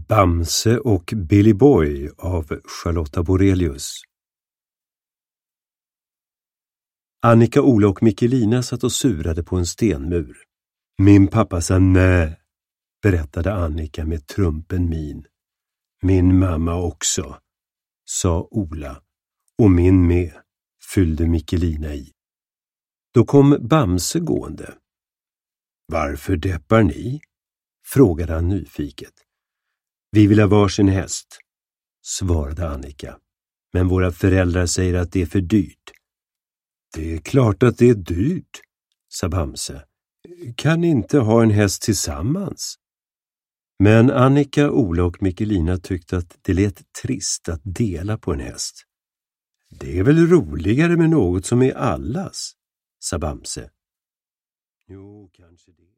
Bamse och Billy Boy av Charlotta Borelius. Annika, Ola och Mikkelina satt och surade på en stenmur. Min pappa sa nej, berättade Annika med trumpen min. Min mamma också, sa Ola, och min med, fyllde Mikkelina i. Då kom Bamse gående. Varför deppar ni? Frågade han nyfiket. Vi vill ha varsin häst, svarade Annika. Men våra föräldrar säger att det är för dyrt. Det är klart att det är dyrt, sa Bamse. Kan ni inte ha en häst tillsammans? Men Annika, Ola och Mikkelina tyckte att det lät trist att dela på en häst. Det är väl roligare med något som är allas, sa Bamse. Jo, kanske det.